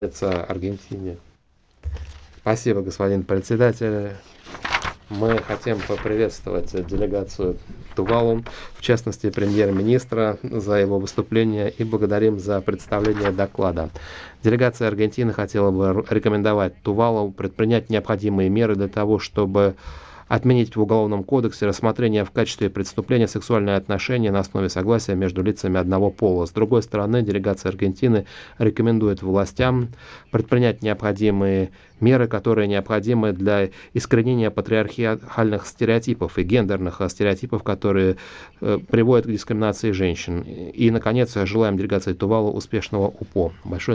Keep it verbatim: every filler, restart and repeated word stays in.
Аргентине. Спасибо, господин председатель. Мы хотим поприветствовать делегацию Тувалу, в частности премьер-министра, за его выступление и благодарим за представление доклада. Делегация Аргентины хотела бы рекомендовать Тувалу предпринять необходимые меры для того, чтобы отменить в Уголовном кодексе рассмотрение в качестве преступления сексуальные отношения на основе согласия между лицами одного пола. С другой стороны, делегация Аргентины рекомендует властям предпринять необходимые меры, которые необходимы для искоренения патриархальных стереотипов и гендерных стереотипов, которые э, приводят к дискриминации женщин. И, наконец, желаем делегации Тувалу успешного УПО. Большое